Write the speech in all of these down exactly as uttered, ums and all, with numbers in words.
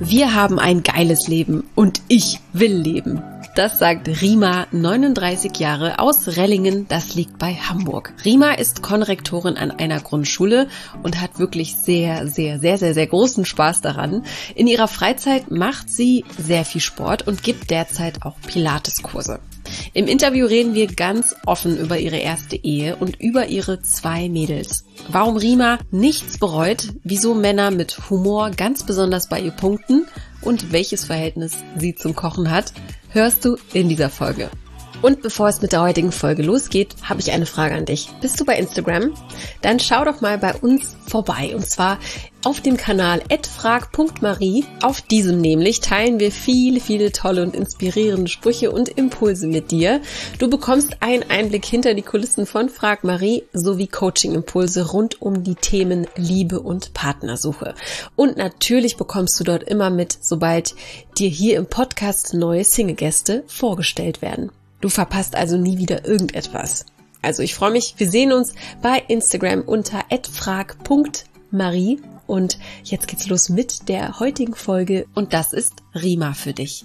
Wir haben ein geiles Leben und ich will leben. Das sagt Rima, neununddreißig Jahre, aus Rellingen, das liegt bei Hamburg. Rima ist Konrektorin an einer Grundschule und hat wirklich sehr, sehr, sehr, sehr, sehr großen Spaß daran. In ihrer Freizeit macht sie sehr viel Sport und gibt derzeit auch Pilateskurse. Im Interview reden wir ganz offen über ihre erste Ehe und über ihre zwei Mädels. Warum Rima nichts bereut, wieso Männer mit Humor ganz besonders bei ihr punkten und welches Verhältnis sie zum Kochen hat, hörst du in dieser Folge. Und bevor es mit der heutigen Folge losgeht, habe ich eine Frage an dich. Bist du bei Instagram? Dann schau doch mal bei uns vorbei. Und zwar auf dem Kanal at frag punkt marie. Auf diesem nämlich teilen wir viele, viele tolle und inspirierende Sprüche und Impulse mit dir. Du bekommst einen Einblick hinter die Kulissen von Frag Marie sowie Coaching-Impulse rund um die Themen Liebe und Partnersuche. Und natürlich bekommst du dort immer mit, sobald dir hier im Podcast neue Single-Gäste vorgestellt werden. Du verpasst also nie wieder irgendetwas. Also ich freue mich, wir sehen uns bei Instagram unter at frag punkt marie und jetzt geht's los mit der heutigen Folge und das ist Rima für dich.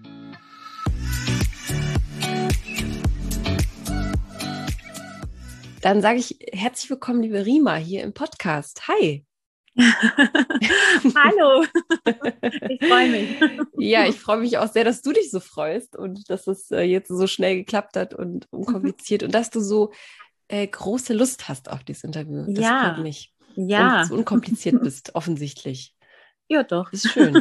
Dann sage ich herzlich willkommen, liebe Rima, hier im Podcast. Hi! Hallo, ich freue mich. Ja, ich freue mich auch sehr, dass du dich so freust und dass es äh, jetzt so schnell geklappt hat und unkompliziert und dass du so äh, große Lust hast auf dieses Interview. Das ja, freut mich. ja. Und so unkompliziert bist, offensichtlich. Ja, doch. Das ist schön.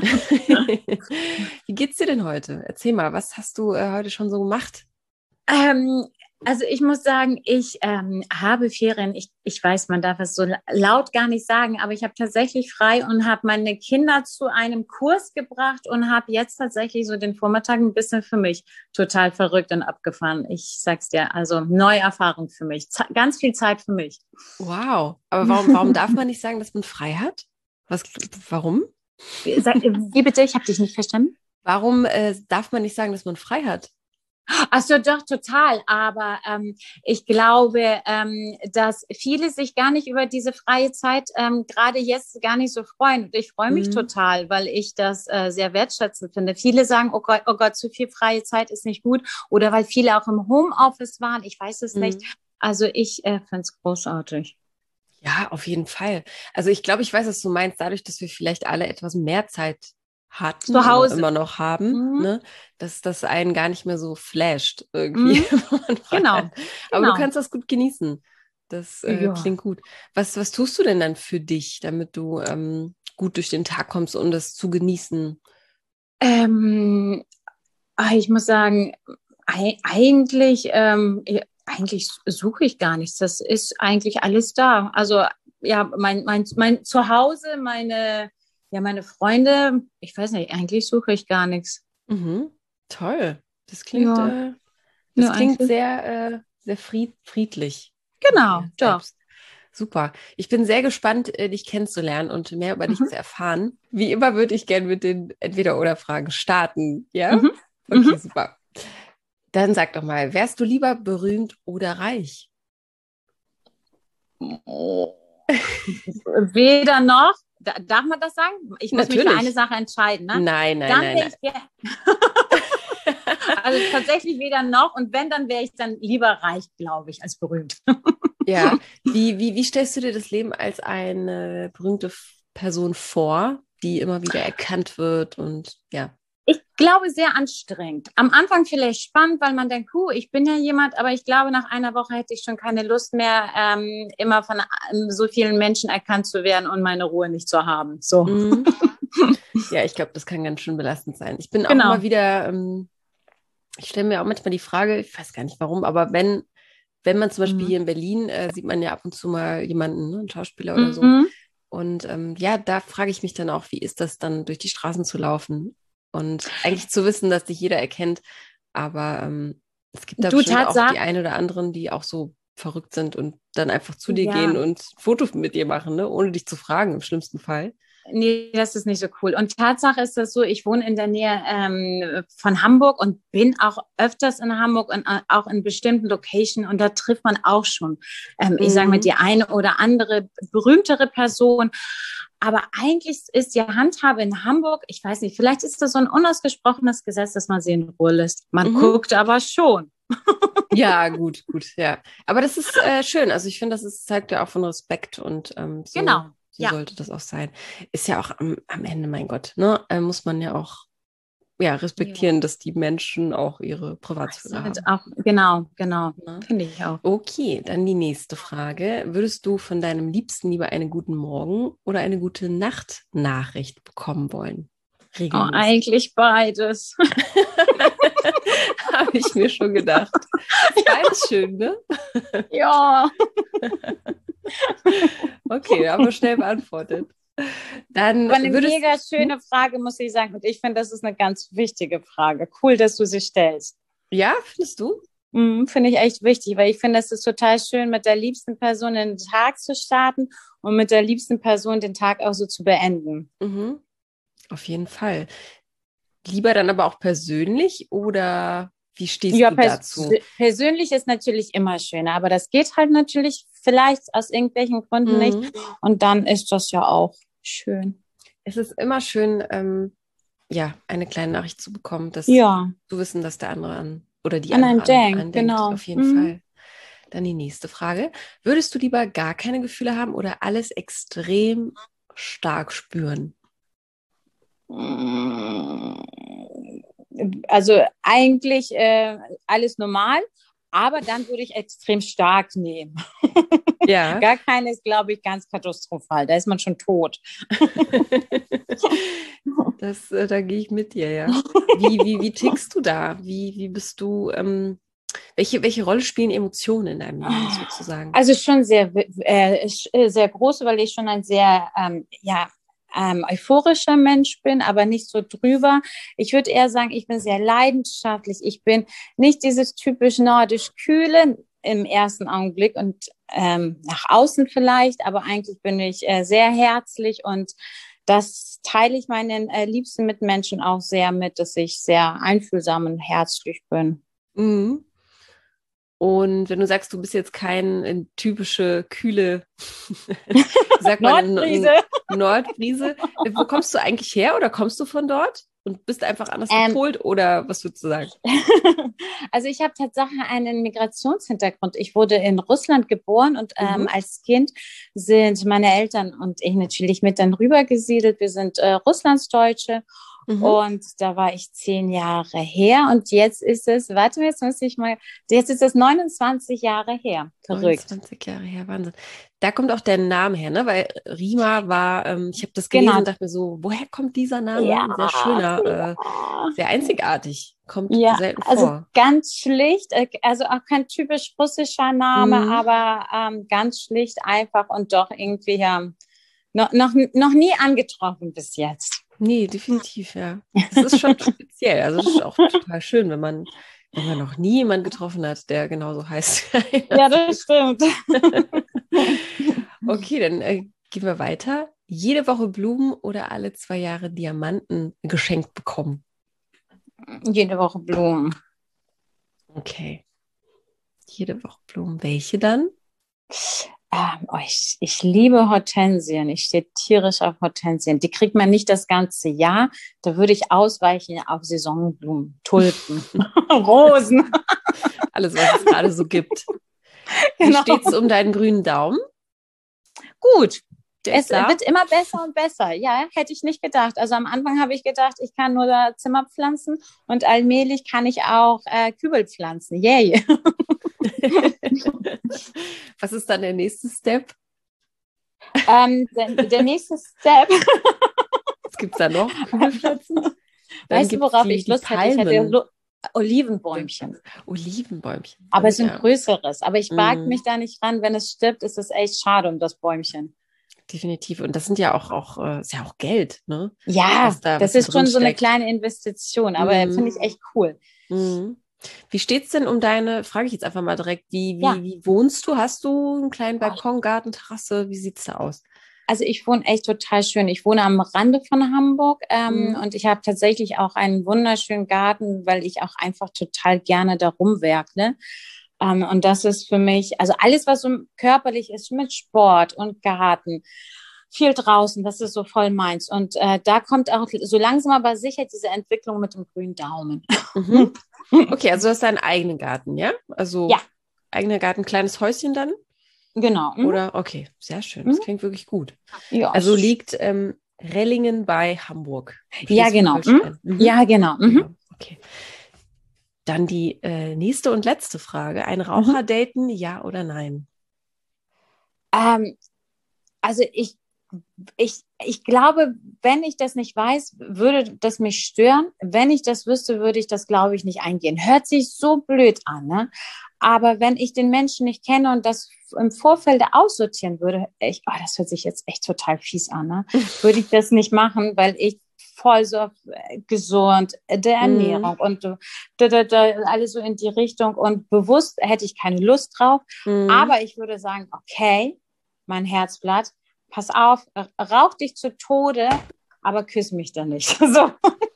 Wie geht's dir denn heute? Erzähl mal, was hast du äh, heute schon so gemacht? Ähm, also ich muss sagen, ich ähm, habe Ferien. Ich, ich weiß, man darf es so laut gar nicht sagen, aber ich habe tatsächlich frei und habe meine Kinder zu einem Kurs gebracht und habe jetzt tatsächlich so den Vormittag ein bisschen für mich total verrückt und abgefahren. Ich sag's dir, also neue Erfahrung für mich. Z- ganz viel Zeit für mich. Wow. Aber warum, warum darf man nicht sagen, dass man frei hat? Was, warum? Sag, wie bitte? Ich habe dich nicht verstanden. Warum äh, darf man nicht sagen, dass man frei hat? Ach so, doch, total. Aber ähm, ich glaube, ähm, dass viele sich gar nicht über diese freie Zeit ähm, gerade jetzt gar nicht so freuen. Und ich freue mich Mhm. total, weil ich das äh, sehr wertschätzend finde. Viele sagen, oh Gott, oh Gott, zu viel freie Zeit ist nicht gut. Oder weil viele auch im Homeoffice waren. Ich weiß es Mhm. nicht. Also ich äh, finde es großartig. Ja, auf jeden Fall. Also ich glaube, ich weiß, was du meinst, dadurch, dass wir vielleicht alle etwas mehr Zeit hatten Zu Hause. oder immer noch haben, Mhm. ne, dass das einen gar nicht mehr so flasht irgendwie. Mhm. wenn man frei Genau. hat. Aber Genau. du kannst das gut genießen. Das äh, Ja. klingt gut. Was, was tust du denn dann für dich, damit du ähm, gut durch den Tag kommst, um das zu genießen? Ähm, ah, ich muss sagen, ei- eigentlich, ähm, ja, eigentlich suche ich gar nichts. Das ist eigentlich alles da. Also ja, mein, mein, mein Zuhause, meine, ja, meine Freunde, ich weiß nicht, eigentlich suche ich gar nichts. Mhm. Toll. Das klingt, Ja, äh, das ja, klingt eigentlich. sehr, äh, sehr fried, friedlich. Genau, Dir doch. selbst. Super. Ich bin sehr gespannt, äh, dich kennenzulernen und mehr über dich Mhm. zu erfahren. Wie immer würde ich gerne mit den Entweder-oder-Fragen starten. Ja? Mhm. Okay, Mhm. super. Dann sag doch mal, wärst du lieber berühmt oder reich? Weder noch. Da, darf man das sagen? Ich muss mich für Natürlich. eine Sache entscheiden, ne? Nein, nein, Dann nein, wäre nein. ich ge- also tatsächlich weder noch. Und wenn, dann wäre ich dann lieber reich, glaube ich, als berühmt. Ja. Wie, wie, wie stellst du dir das Leben als eine berühmte F- Person vor, die immer wieder erkannt wird und ja. Ich glaube, sehr anstrengend. Am Anfang vielleicht spannend, weil man denkt, huh, ich bin ja jemand, aber ich glaube, nach einer Woche hätte ich schon keine Lust mehr, ähm, immer von ähm, so vielen Menschen erkannt zu werden und meine Ruhe nicht zu haben. So. Mhm. Ja, ich glaube, das kann ganz schön belastend sein. Ich bin auch Genau. immer wieder, ähm, ich stelle mir auch manchmal die Frage, ich weiß gar nicht warum, aber wenn, wenn man zum Beispiel Mhm. hier in Berlin, äh, sieht man ja ab und zu mal jemanden, ne, einen Schauspieler oder so. Mhm. Und ähm, ja, da frage ich mich dann auch, wie ist das dann, durch die Straßen zu laufen und eigentlich zu wissen, dass dich jeder erkennt. Aber ähm, es gibt da Du, bestimmt auch Tatsache, die einen oder anderen, die auch so verrückt sind und dann einfach zu dir ja. gehen und Fotos mit dir machen, ne, ohne dich zu fragen, im schlimmsten Fall. Nee, das ist nicht so cool. Und Tatsache ist das so, ich wohne in der Nähe ähm, von Hamburg und bin auch öfters in Hamburg und äh, auch in bestimmten Locations und da trifft man auch schon, ähm, ich sage mal, Mhm. die eine oder andere berühmtere Person. Aber eigentlich ist die Handhabe in Hamburg, ich weiß nicht, vielleicht ist das so ein unausgesprochenes Gesetz, dass man sie in Ruhe lässt. Man Mhm. guckt aber schon. Ja, gut, gut, ja. Aber das ist äh, schön. Also ich finde, das ist, zeigt ja auch von Respekt und ähm, so, Genau, so ja. sollte das auch sein. Ist ja auch am, am Ende, mein Gott, ne, äh, muss man ja auch ja, respektieren, Ja. dass die Menschen auch ihre Privatsphäre Sollte haben. auch, genau, genau, Ne? finde ich auch. Okay, dann die nächste Frage. Würdest du von deinem Liebsten lieber eine guten Morgen- oder eine gute Nacht-Nachricht bekommen wollen? Oh, Regelmäßig. eigentlich beides. Habe ich mir schon gedacht. Ist beides schön, ne? Ja. Okay, aber schnell beantwortet. Dann Aber eine würdest mega hm? schöne Frage, muss ich sagen. Und ich finde, das ist eine ganz wichtige Frage. Cool, dass du sie stellst. Ja, findest du? Mhm, finde ich echt wichtig, weil ich finde, es ist total schön, mit der liebsten Person in den Tag zu starten und mit der liebsten Person den Tag auch so zu beenden. Mhm. Auf jeden Fall. Lieber dann aber auch persönlich oder wie stehst Ja, du pers dazu? persönlich ist natürlich immer schöner, aber das geht halt natürlich vielleicht aus irgendwelchen Gründen nicht. Mhm. Und dann ist das ja auch schön. Es ist immer schön, ähm, ja, eine kleine Nachricht zu bekommen, dass Ja, zu wissen, dass der andere an oder die an andere einen an denkt, einen denkt. genau. Auf jeden Mhm. Fall. Dann die nächste Frage. Würdest du lieber gar keine Gefühle haben oder alles extrem stark spüren? Also eigentlich äh, alles normal, aber dann würde ich extrem stark nehmen. Ja. Gar keine ist, glaube ich, ganz katastrophal. Da ist man schon tot. Das, äh, da gehe ich mit dir, ja. Wie, wie, wie tickst du da? Wie, wie bist du, ähm, welche, welche Rolle spielen Emotionen in deinem Leben sozusagen? Also schon sehr, äh, sehr groß, weil ich schon ein sehr, ähm, ja, ähm, euphorischer Mensch bin, aber nicht so drüber. Ich würde eher sagen, ich bin sehr leidenschaftlich. Ich bin nicht dieses typisch nordisch Kühle im ersten Augenblick und ähm, nach außen vielleicht, aber eigentlich bin ich äh, sehr herzlich und das teile ich meinen äh, liebsten Mitmenschen auch sehr mit, dass ich sehr einfühlsam und herzlich bin. Mhm. Und wenn du sagst, du bist jetzt kein äh, typische kühle, wie sagt man, in, Nordfriese. in Nordfriese, äh, wo kommst du eigentlich her oder kommst du von dort und bist einfach anders Ähm, gepolt oder was würdest du sagen? Also ich habe tatsächlich einen Migrationshintergrund. Ich wurde in Russland geboren und ähm, Mhm. als Kind sind meine Eltern und ich natürlich mit dann rübergesiedelt. Wir sind äh, Russlandsdeutsche Mhm. und da war ich zehn Jahre her und jetzt ist es, warte mal, jetzt muss ich mal, jetzt ist es neunundzwanzig Jahre her. Verrückt. neunundzwanzig Jahre her, Wahnsinn. Da kommt auch der Name her, ne? Weil Rima war, ähm, ich habe das gelesen Genau. und dachte mir so, woher kommt dieser Name? Ja, Ein sehr schöner, äh, ja. sehr einzigartig. Kommt Ja, selten also vor. ganz schlicht, äh, also auch kein typisch russischer Name, Mhm. aber ähm, ganz schlicht einfach und doch irgendwie ja, noch, noch, noch nie angetroffen bis jetzt. Nee, definitiv, ja. Das ist schon speziell. Also das ist auch total schön, wenn man, wenn man noch nie jemanden getroffen hat, der genauso heißt. Ja, das stimmt. Okay, dann äh, gehen wir weiter. Jede Woche Blumen oder alle zwei Jahre Diamanten geschenkt bekommen. Jede Woche Blumen. Okay. Jede Woche Blumen. Welche dann? Ähm, oh, ich, ich liebe Hortensien. Ich stehe tierisch auf Hortensien. Die kriegt man nicht das ganze Jahr. Da würde ich ausweichen auf Saisonblumen, Tulpen, Rosen. Alles, was es gerade so gibt. Wie Genau. steht's um deinen grünen Daumen? Gut. Der Es ist da? wird immer besser und besser. Ja, hätte ich nicht gedacht. Also am Anfang habe ich gedacht, ich kann nur da Zimmer pflanzen und allmählich kann ich auch äh, Kübel pflanzen. Yay. Was ist dann der nächste Step? ähm, der, der nächste Step. Was gibt's da noch? Kübelpflanzen? Dann Weißt du, gibt's worauf die, ich die Lust hätte? Ich hätte Palmen. Lu Olivenbäumchen. Olivenbäumchen. Aber Oh, es ist ein ja. größeres. Aber ich wage Mm, mich da nicht ran. Wenn es stirbt, ist es echt schade um das Bäumchen. definitiv. Und das sind ja auch, auch, äh, ist ja auch Geld, ne? Ja, Was da, was das da ist drin schon so eine steckt. kleine Investition. Aber Mm, finde ich echt cool. mm. Wie steht's denn um deine, frage ich jetzt einfach mal direkt, wie, wie, Ja. wie wohnst du? Hast du einen kleinen Oh, Balkon, Garten, Terrasse? Wie sieht's da aus? also ich wohne echt total schön. Ich wohne am Rande von Hamburg ähm, Mm, und ich habe tatsächlich auch einen wunderschönen Garten, weil ich auch einfach total gerne da rumwerkle. Ähm, und das ist für mich, also alles, was so körperlich ist mit Sport und Garten, viel draußen, das ist so voll meins. Und äh, da kommt auch so langsam aber sicher diese Entwicklung mit dem grünen Daumen. Mhm. Okay, also du hast deinen eigenen Garten, ja? Also Ja, eigener Garten, kleines Häuschen dann? genau. Mhm. Oder? Okay, sehr schön. Das Mhm. klingt wirklich gut. Ja, Also liegt ähm, Rellingen bei Hamburg, ja, genau. Mhm. Schleswig-Holstein. Mhm. Ja, genau. Mhm. Genau, okay. Dann die äh, nächste und letzte Frage. Ein Raucher Mhm. daten, ja oder nein? Ähm, also ich, ich, ich glaube, wenn ich das nicht weiß, würde das mich stören. Wenn ich das wüsste, würde ich das, glaube ich, nicht eingehen. Hört sich so blöd an, ne? Aber wenn ich den Menschen nicht kenne und das im Vorfeld aussortieren würde, ich, oh, das hört sich jetzt echt total fies an, ne? Würde ich das nicht machen, weil ich voll so äh, gesund, äh, der Mhm. Ernährung und äh, da, da, da, alles so in die Richtung und bewusst hätte ich keine Lust drauf. Mhm. Aber ich würde sagen, okay, mein Herzblatt, pass auf, rauch dich zu Tode, aber küss mich dann nicht. So.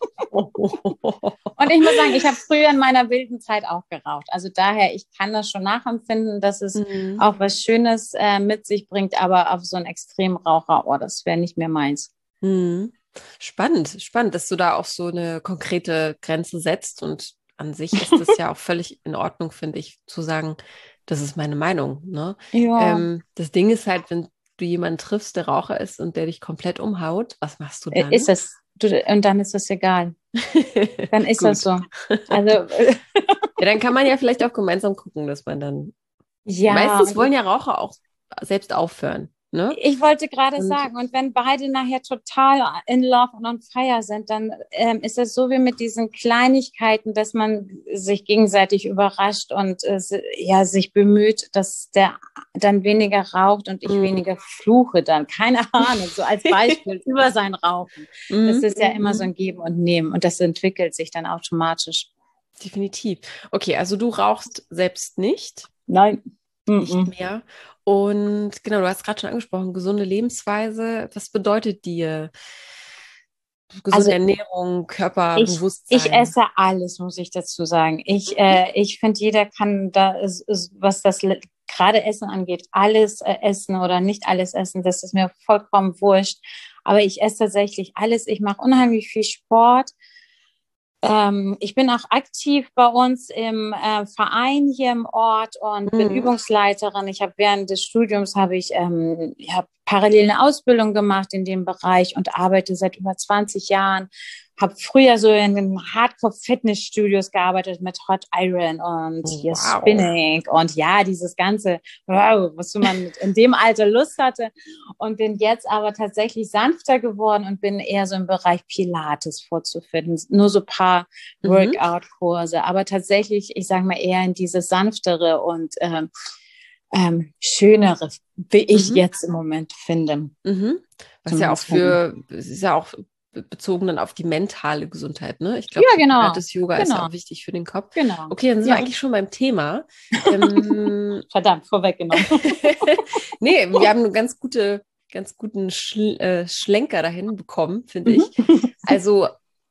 Und ich muss sagen, ich habe früher in meiner wilden Zeit auch geraucht. Also daher, ich kann das schon nachempfinden, dass es Mhm. auch was Schönes äh, mit sich bringt, aber auf so einen Extremraucher, oh, das wäre nicht mehr meins. Mhm. Spannend, spannend, dass du da auch so eine konkrete Grenze setzt. Und an sich ist es ja auch völlig in Ordnung, finde ich, zu sagen, das ist meine Meinung. Ne? Ja, Ähm, das Ding ist halt, wenn du jemanden triffst, der Raucher ist und der dich komplett umhaut, was machst du äh, dann? ist es. Du, und dann ist das egal. Dann ist das Gut. so. Also, Ja, dann kann man ja vielleicht auch gemeinsam gucken, dass man dann. ja, Meistens und ich, wollen ja Raucher auch selbst aufhören, ne? Ich wollte gerade Und sagen, und wenn beide nachher total in love und on fire sind, dann ähm, ist es so wie mit diesen Kleinigkeiten, dass man sich gegenseitig überrascht und äh, ja, sich bemüht, dass der dann weniger raucht und ich mm. weniger fluche dann. Keine Ahnung, so als Beispiel über sein Rauchen. Das Mhm. ist ja immer so ein Geben und Nehmen und das entwickelt sich dann automatisch. Definitiv. Okay, also du rauchst selbst nicht, Nein. nicht Mm-mm. mehr. Und genau, du hast gerade schon angesprochen, gesunde Lebensweise. Was bedeutet dir Also gesunde Ernährung, Ich, ich Körperbewusstsein? esse alles, muss ich dazu sagen. Ich, äh, ich finde, jeder kann da, ist, ist, was das le- gerade Essen angeht, alles äh, essen oder nicht alles essen. Das ist mir vollkommen wurscht. Aber ich esse tatsächlich alles. Ich mache unheimlich viel Sport. Ähm, ich bin auch aktiv bei uns im äh, Verein hier im Ort und bin Mhm. Übungsleiterin. Ich habe während des Studiums habe ich, ähm, ich habe parallel eine Ausbildung gemacht in dem Bereich und arbeite seit über zwanzig Jahren. Habe früher so in den Hardcore-Fitnessstudios gearbeitet mit Hot Iron und hier Wow. Spinning und ja, dieses ganze, wow, was man in dem Alter Lust hatte und bin jetzt aber tatsächlich sanfter geworden und bin eher so im Bereich Pilates vorzufinden. Nur so ein paar Mhm. Workout-Kurse, aber tatsächlich, ich sage mal, eher in diese sanftere und ähm, ähm, schönere, wie ich Mhm. jetzt im Moment finde. Mhm. Was ja auch Zumindest bei mir. für, es ist ja auch bezogen dann auf die mentale Gesundheit, ne? Ich glaube, Ja, für genau. Pilates Yoga ist ja Genau. auch wichtig für den Kopf. Genau. Okay, dann sind wir Ja. eigentlich schon beim Thema. Ähm, Verdammt, vorweggenommen. nee, wir haben einen ganz gute, ganz guten Schl äh, Schlenker dahin bekommen, finde ich. Mhm. Also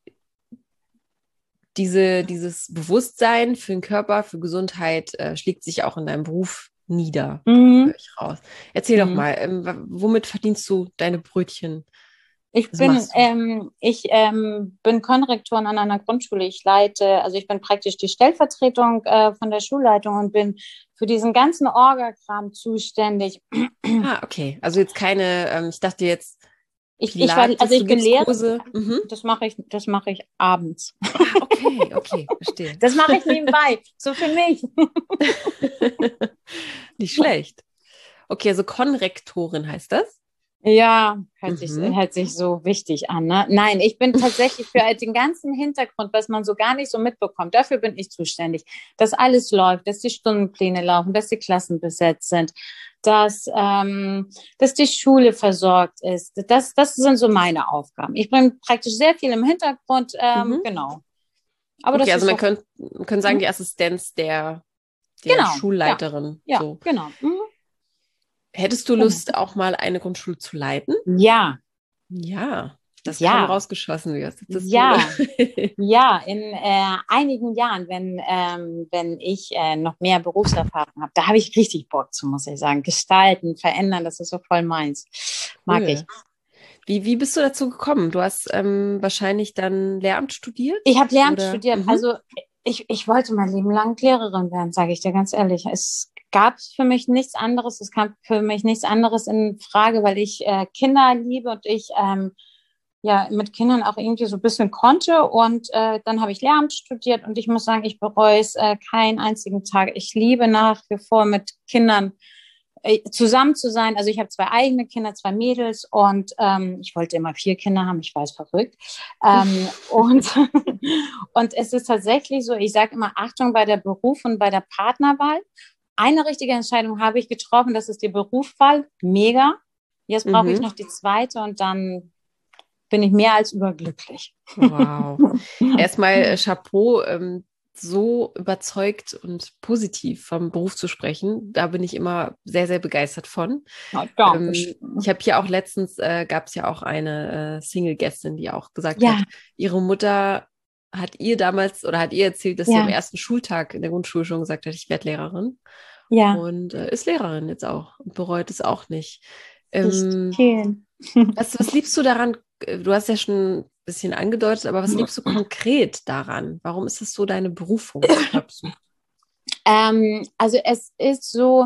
diese, dieses Bewusstsein für den Körper, für Gesundheit äh, schlägt sich auch in deinem Beruf nieder, Mhm. höre ich raus. Erzähl doch Mhm. mal, ähm, w- womit verdienst du deine Brötchen? Ich Was bin, machst du? ähm, ich ähm, bin Konrektorin an einer Grundschule. Ich leite, also ich bin praktisch die Stellvertretung äh, von der Schulleitung und bin für diesen ganzen Orga-Kram zuständig. Ah, okay. Also jetzt keine, ähm, ich dachte jetzt Ich, ich war, also Pilates, du ich bin gibst Lehrer. Kurse. Mhm. Das mache ich, das mache ich abends. Ah, okay, okay, verstehe. Das mache ich nebenbei, so für mich. Nicht schlecht. Okay, also Konrektorin heißt das? Ja, hört sich, Mhm. hört sich so wichtig an, ne? Nein, ich bin tatsächlich für den ganzen Hintergrund, was man so gar nicht so mitbekommt, dafür bin ich zuständig, dass alles läuft, dass die Stundenpläne laufen, dass die Klassen besetzt sind, dass, ähm, dass die Schule versorgt ist. Das, das sind so meine Aufgaben. Ich bin praktisch sehr viel im Hintergrund, ähm, Mhm. genau. Aber Okay, das also ist man auch, könnte, man könnte sagen, hm? die Assistenz der, der Genau, ja, Schulleiterin. ja, So. genau, mhm, Hättest du genau. Lust, auch mal eine Grundschule zu leiten? Ja, Ja. das ja. kam rausgeschossen. Wie hast du das ja, so? ja, in äh, einigen Jahren, wenn, ähm, wenn ich äh, noch mehr Berufserfahrung habe, da habe ich richtig Bock zu, muss ich sagen. Gestalten, verändern, das ist so voll meins. Mag Cool. ich. Wie, wie bist du dazu gekommen? Du hast ähm, wahrscheinlich dann Lehramt studiert? Ich habe Lehramt Oder? studiert. Mhm. Also ich, ich wollte mein Leben lang Lehrerin werden, sage ich dir ganz ehrlich. Es gab für mich nichts anderes. Es kam für mich nichts anderes in Frage, weil ich äh, Kinder liebe und ich ähm, ja mit Kindern auch irgendwie so ein bisschen konnte. Und äh, dann habe ich Lehramt studiert und ich muss sagen, ich bereue es äh, keinen einzigen Tag. Ich liebe nach wie vor mit Kindern äh, zusammen zu sein. Also ich habe zwei eigene Kinder, zwei Mädels und ähm, ich wollte immer vier Kinder haben, ich weiß, verrückt. Ähm, und, und es ist tatsächlich so, ich sage immer Achtung bei der Beruf und bei der Partnerwahl. Eine richtige Entscheidung habe ich getroffen, das ist die Berufswahl, mega. Jetzt brauche ich Mhm. noch die zweite und dann bin ich mehr als überglücklich. Wow. Erstmal äh, Chapeau, ähm, so überzeugt und positiv vom Beruf zu sprechen. Da bin ich immer sehr, sehr begeistert von. Ja, Ähm, ich habe hier auch letztens, äh, gab es ja auch eine äh, Single-Gästin, die auch gesagt hat, ja, ihre Mutter hat ihr damals oder hat ihr erzählt, dass sie am ja, ersten Schultag in der Grundschule schon gesagt hat, ich werde Lehrerin. ja, Und äh, ist Lehrerin jetzt auch und bereut es auch nicht. richtig Ähm, schön. was, was liebst du daran? Du hast ja schon ein bisschen angedeutet, aber was liebst du konkret daran? Warum ist das so deine Berufung, glaubst du? Ähm, also es ist so,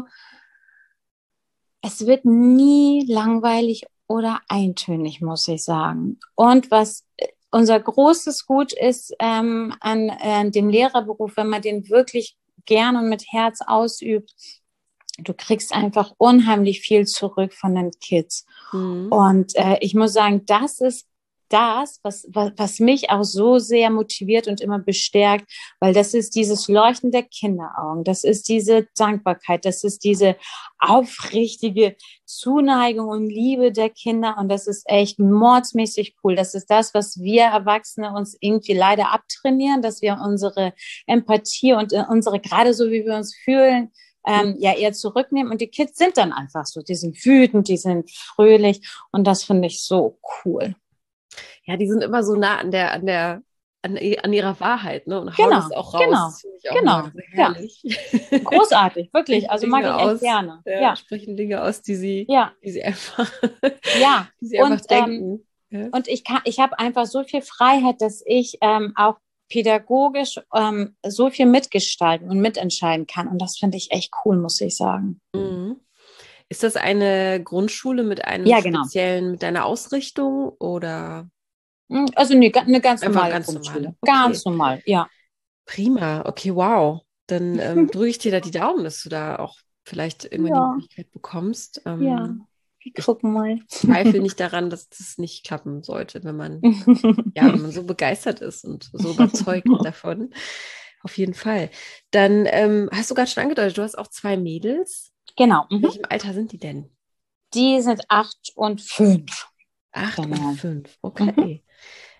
es wird nie langweilig oder eintönig, muss ich sagen. Und was unser großes Gut ist ähm, an äh, dem Lehrerberuf, wenn man den wirklich gern und mit Herz ausübt, du kriegst einfach unheimlich viel zurück von den Kids. Mhm. Und äh, ich muss sagen, das ist das, was, was, was mich auch so sehr motiviert und immer bestärkt, weil das ist dieses Leuchten der Kinderaugen, das ist diese Dankbarkeit, das ist diese aufrichtige Zuneigung und Liebe der Kinder und das ist echt mordsmäßig cool. Das ist das, was wir Erwachsene uns irgendwie leider abtrainieren, dass wir unsere Empathie und äh, unsere, gerade so wie wir uns fühlen, ähm, ja eher zurücknehmen und die Kids sind dann einfach so, die sind wütend, die sind fröhlich und das finde ich so cool. Ja, die sind immer so nah an der, an der, an, an ihrer Wahrheit, ne? Und hauen Genau, es auch raus. genau, Das finde ich auch genau, immer sehr ja, herrlich. großartig, wirklich, Sprechen also mag Dinge ich echt aus, gerne, ja, ja, sprechen Dinge aus, die sie, ja, die sie einfach, ja die sie einfach und ähm, denken. Ja. und ich kann, ich habe einfach so viel Freiheit, dass ich ähm, auch pädagogisch ähm, so viel mitgestalten und mitentscheiden kann und das finde ich echt cool, muss ich sagen. Mhm. Ist das eine Grundschule mit einem Ja, genau. speziellen, mit einer Ausrichtung oder Hm, also nee, ga- eine ganz einfach normale ganz normale? Grundschule, Okay, ganz normal, ja. prima. Okay, wow. Dann ähm, drücke ich dir da die Daumen, dass du da auch vielleicht irgendwann die Ja, Möglichkeit bekommst. ja, Ähm, wir ich gucken mal. zweifle nicht daran, dass das nicht klappen sollte, wenn man, ja, wenn man so begeistert ist und so überzeugt davon. Auf jeden Fall. Dann ähm, hast du gerade schon angedeutet, du hast auch zwei Mädels. Genau. In Mhm. welchem Alter sind die denn? Die sind acht und fünf. Acht und Genau. fünf. Mhm. Okay.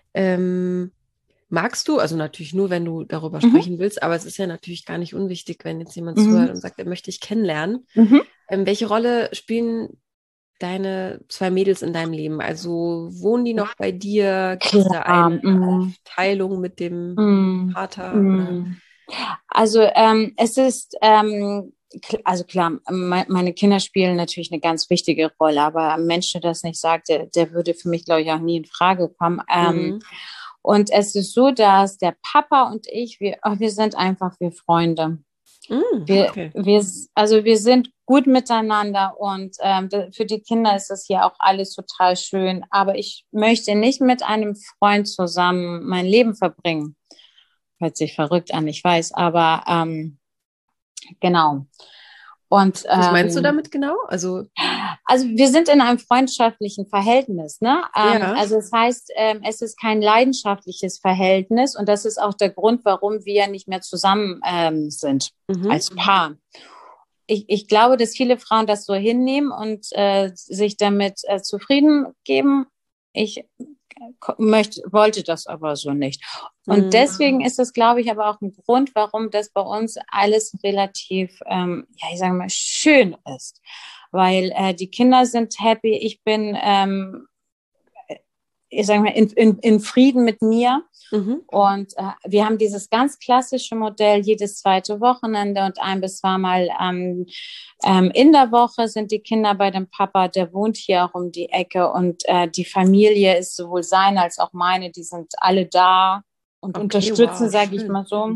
Ähm, magst du, also natürlich nur, wenn du darüber Mhm. sprechen willst, aber es ist ja natürlich gar nicht unwichtig, wenn jetzt jemand Mhm. zuhört und sagt, er möchte dich kennenlernen. Mhm. Ähm, welche Rolle spielen deine zwei Mädels in deinem Leben? Also wohnen die noch bei dir? Gibt es da Klar. eine Mhm. Aufteilung mit dem Mhm. Vater oder? Mhm. Also ähm, es ist, ähm, kl- also klar, me meine Kinder spielen natürlich eine ganz wichtige Rolle, aber ein Mensch, der das nicht sagt, der, der würde für mich, glaube ich, auch nie in Frage kommen. Ähm, Mhm. und es ist so, dass der Papa und ich, wir, oh, wir sind einfach wir Freunde. Mhm, Wir, okay. wir, also wir sind gut miteinander und ähm, da- für die Kinder ist das hier auch alles total schön. Aber ich möchte nicht mit einem Freund zusammen mein Leben verbringen. Hört sich verrückt an, ich weiß, aber ähm, genau. Und Was meinst du ähm, damit genau? Also, also wir sind in einem freundschaftlichen Verhältnis, ne? Ähm, ja. also das heißt, ähm, es ist kein leidenschaftliches Verhältnis und das ist auch der Grund, warum wir nicht mehr zusammen ähm, sind Mhm. als Paar. Ich, ich glaube, dass viele Frauen das so hinnehmen und äh, sich damit äh, zufrieden geben. Ich möchte, wollte das aber so nicht. Und Mhm. deswegen ist das, glaube ich, aber auch ein Grund, warum das bei uns alles relativ, ähm, ja, ich sage mal, schön ist. Weil äh, die Kinder sind happy, ich bin ähm, ich sage mal, in, in, in Frieden mit mir. Mhm. Und äh, wir haben dieses ganz klassische Modell, jedes zweite Wochenende und ein bis zweimal ähm, ähm, in der Woche sind die Kinder bei dem Papa, der wohnt hier auch um die Ecke und äh, die Familie ist sowohl seine als auch meine, die sind alle da und Okay, unterstützen, wow, sage ich schön. mal so.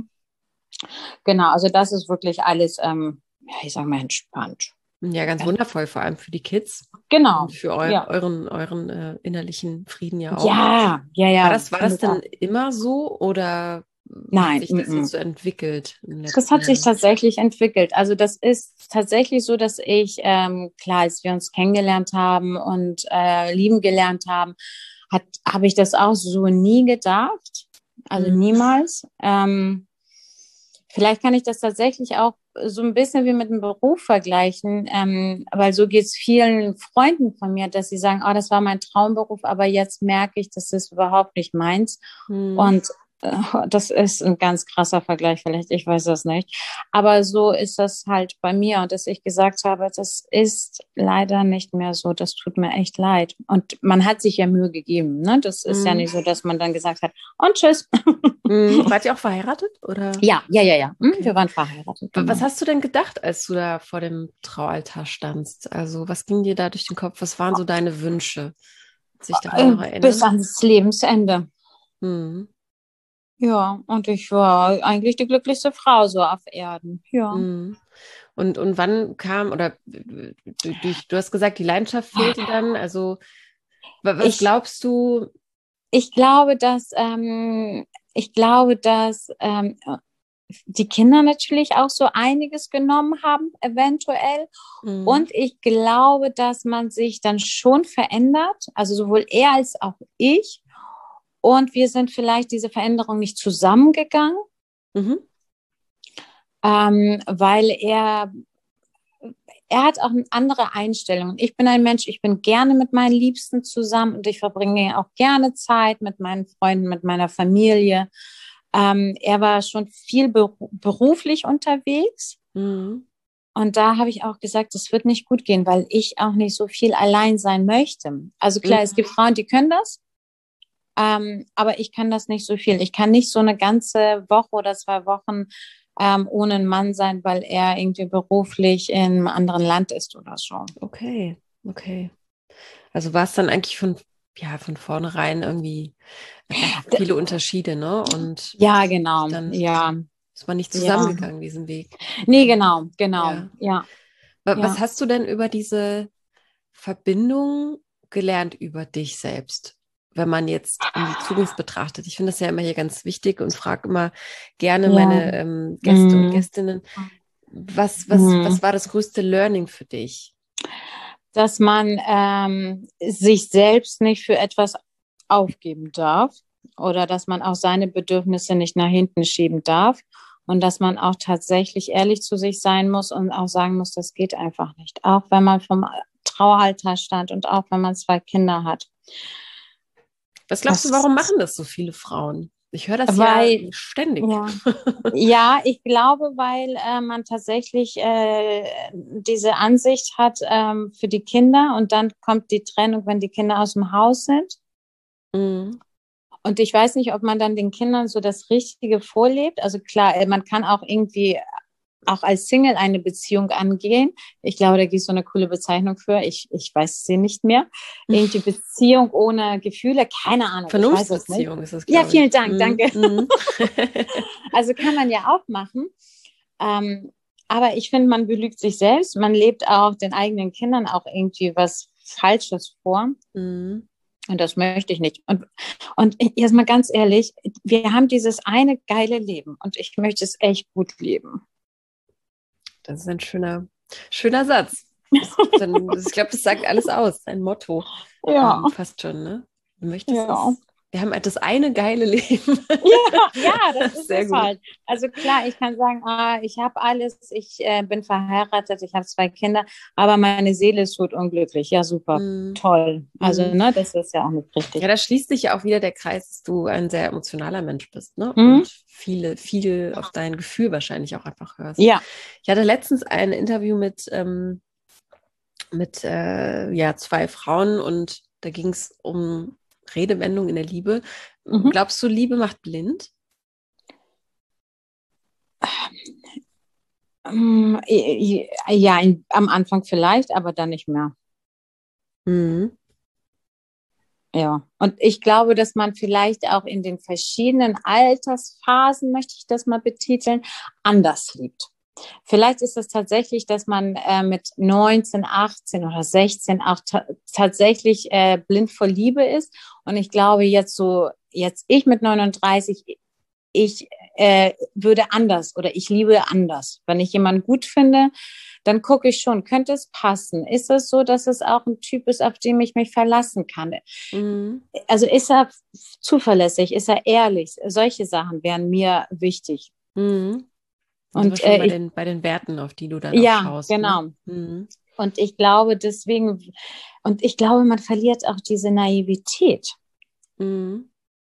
Genau, also das ist wirklich alles, ähm, ja, ich sage mal, entspannt. Ja, ganz wundervoll, vor allem für die Kids Genau, und für eu ja. euren, euren äh, innerlichen Frieden ja auch. Ja, ja, War ja. das, war finde das ich auch. denn immer so oder hat Nein, sich das jetzt mm-mm. so entwickelt in den Das letzten hat sich Jahren? tatsächlich entwickelt. Also das ist tatsächlich so, dass ich, ähm, klar, als wir uns kennengelernt haben und äh, lieben gelernt haben, hat, habe ich das auch so nie gedacht. Also Mhm. niemals. Ähm, vielleicht kann ich das tatsächlich auch so ein bisschen wie mit dem Beruf vergleichen, ähm, weil so geht es vielen Freunden von mir, dass sie sagen, oh, das war mein Traumberuf, aber jetzt merke ich, das ist überhaupt nicht meins. Mhm. Und äh, das ist ein ganz krasser Vergleich, vielleicht, ich weiß das nicht. Aber so ist das halt bei mir und dass ich gesagt habe, das ist leider nicht mehr so, das tut mir echt leid. Und man hat sich ja Mühe gegeben, ne? Das ist ja Mhm. nicht so, dass man dann gesagt hat, und tschüss. Mhm. Wart ihr auch verheiratet oder? Ja, ja, ja, ja. Hm, Okay. wir waren verheiratet, Wa- Was genau. hast du denn gedacht, als du da vor dem Traualtar standst? Also, was ging dir da durch den Kopf? Was waren so deine Wünsche? Kannst du dich daran Äh, noch bis erinnern? ans Lebensende. Mhm. Ja, und ich war eigentlich die glücklichste Frau so auf Erden. Ja. Mhm. Und, und wann kam, oder du, du, du hast gesagt, die Leidenschaft fehlte dann. Also, wa- was Ich, glaubst du? ich glaube, dass, ähm, ich glaube, dass ähm, die Kinder natürlich auch so einiges genommen haben, eventuell. Mhm. Und ich glaube, dass man sich dann schon verändert, also sowohl er als auch ich. Und wir sind vielleicht diese Veränderung nicht zusammengegangen, Mhm. ähm, weil er er hat auch eine andere Einstellung. Ich bin ein Mensch, ich bin gerne mit meinen Liebsten zusammen und ich verbringe auch gerne Zeit mit meinen Freunden, mit meiner Familie. Ähm, er war schon viel beru beruflich unterwegs Mhm. und da habe ich auch gesagt, das wird nicht gut gehen, weil ich auch nicht so viel allein sein möchte. Also klar, es Mhm. gibt Frauen, die können das, ähm, aber ich kann das nicht so viel. Ich kann nicht so eine ganze Woche oder zwei Wochen ähm, ohne einen Mann sein, weil er irgendwie beruflich in einem anderen Land ist oder so. Okay, okay. Also war es dann eigentlich von, ja, von vornherein irgendwie einfach viele Unterschiede, ne? Und Ja, genau. dann Ja, ist man nicht ja. zusammengegangen, diesen Weg. Nee, genau, genau. Ja. Ja, Wa- Was ja. hast du denn über diese Verbindung gelernt über dich selbst, wenn man jetzt in die Zukunft betrachtet? Ich finde das ja immer hier ganz wichtig und frage immer gerne Ja. meine ähm, Gäste und Mm, Gästinnen, was, was, mm. was war das größte Learning für dich? Dass man ähm, sich selbst nicht für etwas aufgeben darf oder dass man auch seine Bedürfnisse nicht nach hinten schieben darf und dass man auch tatsächlich ehrlich zu sich sein muss und auch sagen muss, das geht einfach nicht. Auch wenn man vom Traualtar stand und auch wenn man zwei Kinder hat. Was glaubst du, Das, warum machen das so viele Frauen? Ich höre das ja weil, ständig. ja. Ja, ich glaube, weil äh, man tatsächlich äh, diese Ansicht hat ähm, für die Kinder und dann kommt die Trennung, wenn die Kinder aus dem Haus sind. Mhm. Und ich weiß nicht, ob man dann den Kindern so das Richtige vorlebt. Also klar, äh, man kann auch irgendwie auch als Single eine Beziehung angehen. Ich glaube, da gibt es so eine coole Bezeichnung für. Ich, ich weiß sie nicht mehr. Irgendwie Beziehung ohne Gefühle. Keine Ahnung, ich weiß es nicht. Vernunftsbeziehung ist es, Ja, glaube vielen ich. Dank, Mhm. danke. Mhm. Also kann man ja auch machen. Ähm, aber ich finde, man belügt sich selbst. Man lebt auch den eigenen Kindern auch irgendwie was Falsches vor. Mhm. Und das möchte ich nicht. Und, und jetzt mal ganz ehrlich, wir haben dieses eine geile Leben und ich möchte es echt gut leben. Das ist ein schöner, schöner Satz. Das, dann, das, ich glaube, das sagt alles aus, ein Motto. Ja, Ähm, fast schon, ne? Du möchtest ja. es. Wir haben halt das eine geile Leben. Ja, ja, das ist Sehr es gut. halt. Also klar, ich kann sagen, ah, ich habe alles, ich äh, bin verheiratet, ich habe zwei Kinder, aber meine Seele ist tot unglücklich. Ja, super, Mhm. toll. Also, Mhm. ne, das ist ja auch nicht Ja, richtig. da schließt sich ja auch wieder der Kreis, dass du ein sehr emotionaler Mensch bist, ne? Mhm. Und viele, viel auf dein Gefühl wahrscheinlich auch einfach hörst. Ja. Ich hatte letztens ein Interview mit, ähm, mit äh, ja, zwei Frauen und da ging es um Redewendung in der Liebe. Mhm. Glaubst du, Liebe macht blind? Mm, Ja, in, am Anfang vielleicht, aber dann nicht mehr. Mhm. Ja. Und ich glaube, dass man vielleicht auch in den verschiedenen Altersphasen, möchte ich das mal betiteln, anders liebt. Vielleicht ist es tatsächlich, dass man äh, mit neunzehn, achtzehn oder sechzehn auch ta tatsächlich äh, blind vor Liebe ist. Und ich glaube, jetzt so, jetzt ich mit neununddreißig, ich äh, würde anders oder ich liebe anders. Wenn ich jemanden gut finde, dann gucke ich schon, könnte es passen? Ist es so, dass es auch ein Typ ist, auf den ich mich verlassen kann? Mhm. Also ist er zuverlässig? Ist er ehrlich? Solche Sachen wären mir wichtig. Mhm. Und sind wir Und schon äh, bei ich, den, bei den Werten, auf die du dann auch ja, schaust, ne? genau. Mhm. Und ich glaube deswegen, und ich glaube, man verliert auch diese Naivität. Mhm.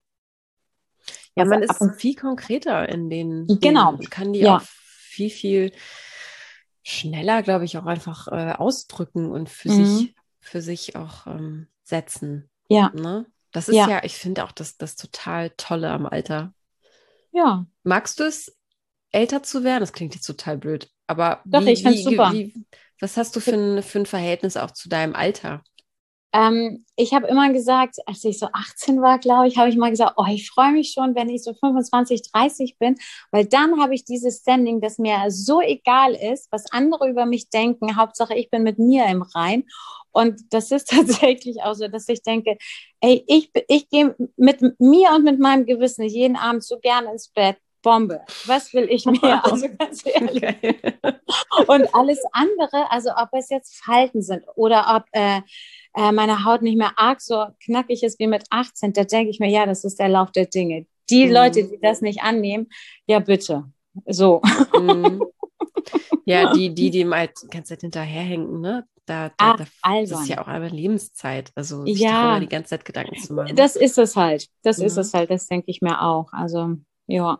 Ja, Also man ab ist und viel konkreter in den Dingen genau, und kann die auch ja. viel, viel schneller, glaube ich, auch einfach äh, ausdrücken und für Mhm. sich, für sich auch ähm, setzen. Ja, Ne? Das ist ja, ja, ich finde auch das, das total Tolle am Alter. ja. Magst du es, älter zu werden? Das klingt jetzt total blöd, aber Doch, wie, ich finde es wie, wie, super. wie, was hast du für ein, für ein Verhältnis auch zu deinem Alter? Ähm, ich habe immer gesagt, als ich so achtzehn war, glaube ich, habe ich mal gesagt, oh, ich freue mich schon, wenn ich so fünfundzwanzig, dreißig bin, weil dann habe ich dieses Standing, das mir so egal ist, was andere über mich denken. Hauptsache, ich bin mit mir im Rein. Und das ist tatsächlich auch so, dass ich denke, ey, ich, ich gehe mit mir und mit meinem Gewissen jeden Abend so gerne ins Bett. Bombe. Was will ich mehr? Also ganz ehrlich. Okay. Und alles andere, also ob es jetzt Falten sind oder ob äh, äh, meine Haut nicht mehr arg so knackig ist wie mit achtzehn, da denke ich mir, ja, das ist der Lauf der Dinge. Die Leute, Mhm. die das nicht annehmen, ja bitte. So. Mhm. Ja, die, die, die ihm halt die ganze Zeit hinterherhängen, ne? Da, da, Ah, da, das ist ja albern. auch eine Lebenszeit. Also sich darüber Ja, die ganze Zeit Gedanken zu machen. das ist es halt. Das ist Ne? es halt. Das denke ich mir auch. Also, ja.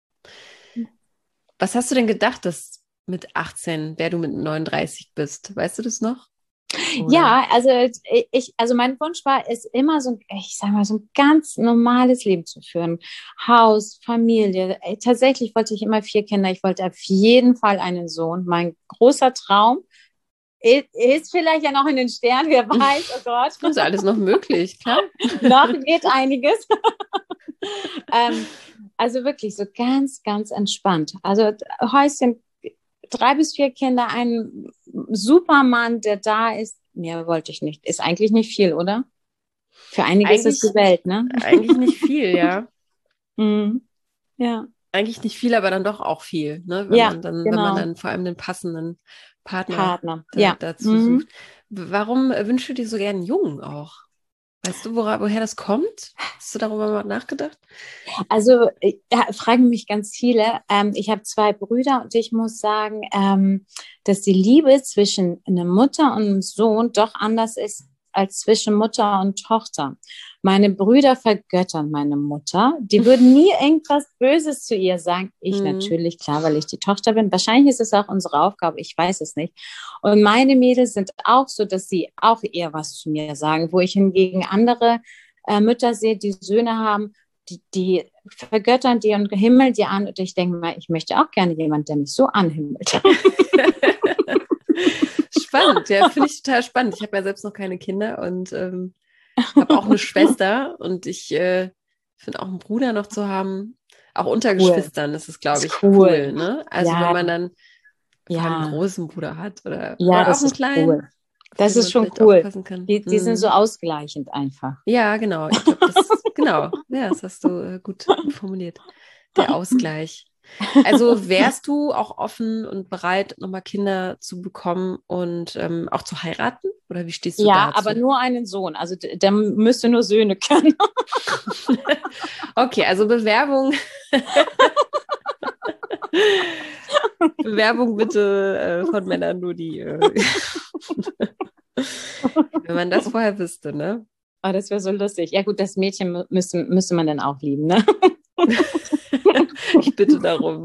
Was hast du denn gedacht, dass mit achtzehn, wer du mit neununddreißig bist? Weißt du das noch? Oder? Ja, also ich, also mein Wunsch war es immer so, ich sag mal, so ein ganz normales Leben zu führen. Haus, Familie. Ey, tatsächlich wollte ich immer vier Kinder. Ich wollte auf jeden Fall einen Sohn. Mein großer Traum ist, ist vielleicht ja noch in den Sternen, wer weiß, oh Gott. Das ist alles noch möglich, klar. Noch geht einiges. ähm, also wirklich so ganz, ganz entspannt. Also Häuschen, drei bis vier Kinder, ein Supermann, der da ist. Mehr wollte ich nicht. Ist eigentlich nicht viel, oder? Für einige ist es Eigentlich, die Welt, ne? eigentlich nicht viel, ja. Mhm. Ja. Eigentlich nicht viel, aber dann doch auch viel, ne? Wenn Ja, man dann, wenn man genau. dann vor allem den passenden Partner Partner. da, Ja. dazu sucht. Mhm. Warum äh, wünschst du dir so gern einen Jungen auch? Weißt du, wora, woher das kommt? Hast du darüber mal nachgedacht? Also ja, fragen mich ganz viele. Ähm, ich habe zwei Brüder und ich muss sagen, ähm, dass die Liebe zwischen einer Mutter und einem Sohn doch anders ist als zwischen Mutter und Tochter. Meine Brüder vergöttern meine Mutter. Die würden nie irgendwas Böses zu ihr sagen. Ich Mhm. natürlich, klar, weil ich die Tochter bin. Wahrscheinlich ist es auch unsere Aufgabe. Ich weiß es nicht. Und meine Mädels sind auch so, dass sie auch eher was zu mir sagen, wo ich hingegen andere äh, Mütter sehe, die Söhne haben, die, die vergöttern die und himmeln die an. Und ich denke mal, ich möchte auch gerne jemanden, der mich so anhimmelt. Spannend, ja, finde ich total spannend. Ich habe ja selbst noch keine Kinder und ähm, habe auch eine Schwester und ich äh, finde auch einen Bruder noch zu haben. Auch unter Cool. Geschwistern ist es, glaube Ist ich, cool, cool. ne? Also wenn Ja, man dann vor allem einen ja, großen Bruder hat oder, ja, oder auch das einen ist kleinen, cool. auf Das den ist man schon vielleicht cool. aufpassen kann. Die, die sind so Mhm. ausgleichend einfach. Ja, genau. Ich glaube, das, genau. Ja, das hast du äh, gut, gut formuliert. Der Ausgleich. Also wärst du auch offen und bereit, nochmal Kinder zu bekommen und ähm, auch zu heiraten? Oder wie stehst du Ja, aber dazu? nur einen Sohn. Also d- der müsste nur Söhne können. Okay, also Bewerbung. Bewerbung bitte äh, von Männern nur die. Äh, wenn man das vorher wüsste, ne? Oh, das wäre so lustig. Ja gut, das Mädchen mü- müsste, müsste man dann auch lieben, ne? Ich bitte darum.